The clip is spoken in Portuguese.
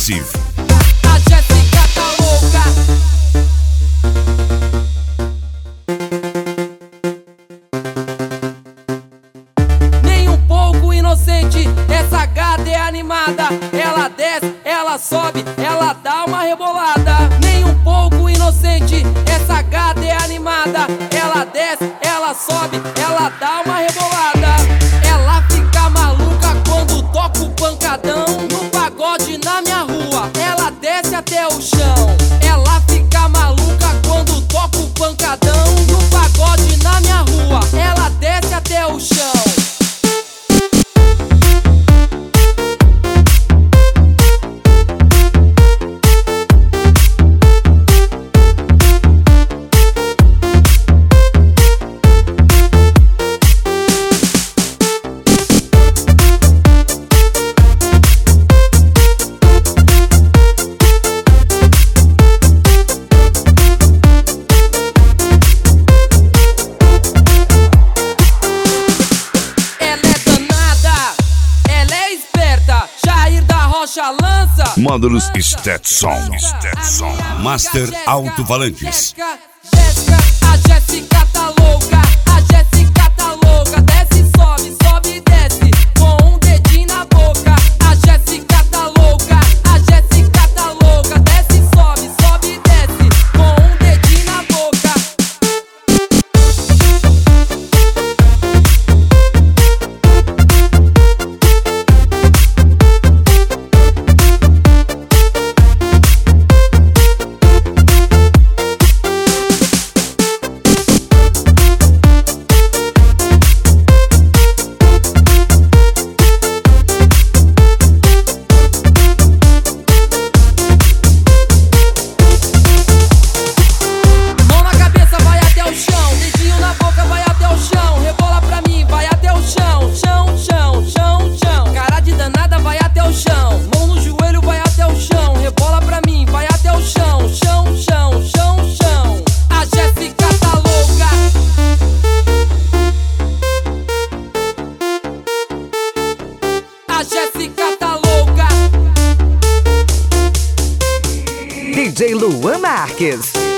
Progressive. A Jéssica tá louca. Nem um pouco inocente, essa gata é animada. Ela desce, ela sobe, ela dá uma rebolada. Nem um pouco inocente, essa gata é animada. Ela desce, ela sobe, ela dá uma rebolada. Ela fica maluca quando toca o pancadão. No pagode na minha rua, ela desce até o chão. Ela fica maluca quando toca o pancadão. No pagode na minha rua, ela desce até o chão. Lança Módulos Stetson. Master Alto-Falantes. Jéssica, a Jéssica tá louca. A Jéssica tá louca. Desce, sobe, sobe e desce com um dedinho na boca. A Jéssica tá louca. A Jéssica tá louca. Desce, sobe, sobe e desce com um dedinho na boca. A Jéssica tá louca. DJ Luan Marques.